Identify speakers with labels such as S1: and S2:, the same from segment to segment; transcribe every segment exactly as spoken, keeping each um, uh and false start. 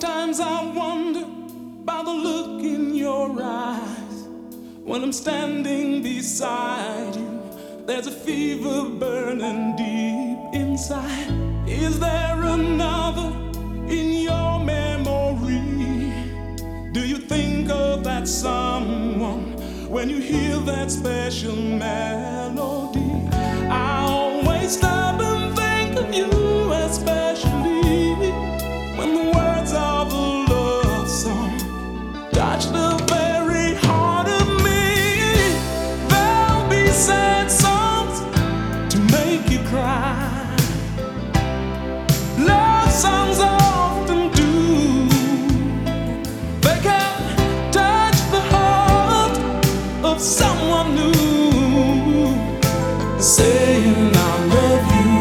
S1: Sometimes I wonder by the look in your eyes. When I'm standing beside you, there's a fever burning deep inside. Is there another in your memory? Do you think of that someone when you hear that special melody? I always stop and think of you, especially when the words of a love song touch the very heart of me. There'll be sad songs to make you cry. Love songs often do. They can touch the heart of someone new, saying I love you.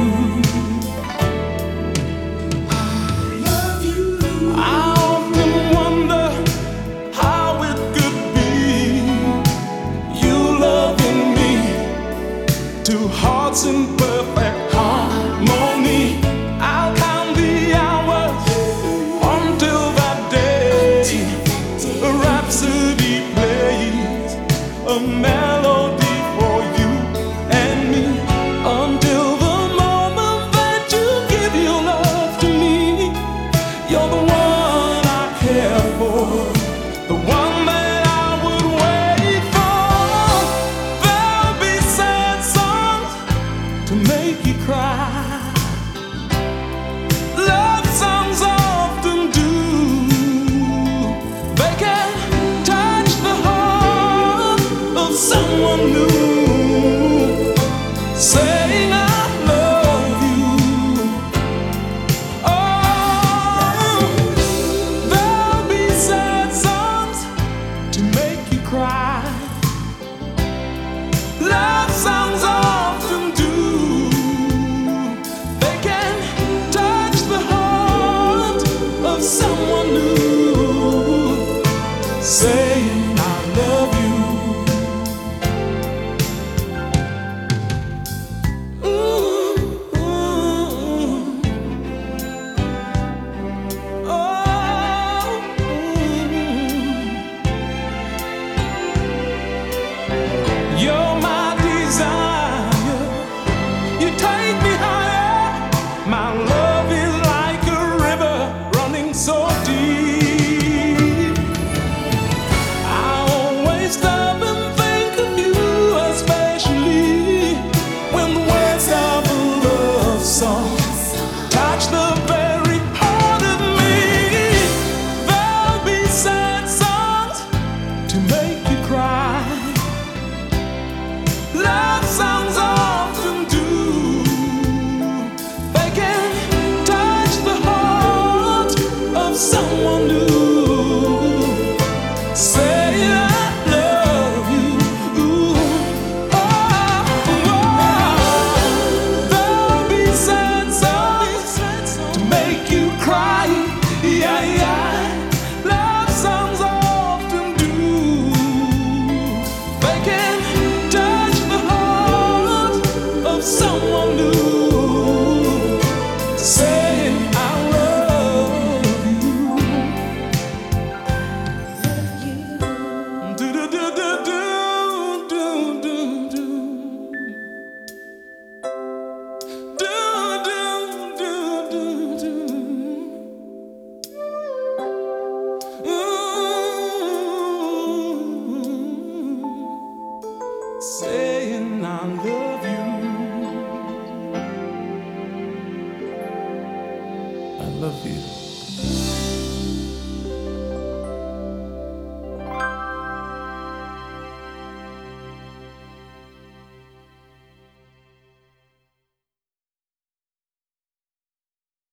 S1: Two hearts in perfect harmony. I'll count the hours until that day a rhapsody plays, a melody for you and me, until the moment that you give your love to me. You're the one I care for, the one that I would wait for. There'll be sad to make you cry. Love songs often do. They can touch the heart of someone new, saying I love you. Oh, there'll be sad songs to make you cry. Love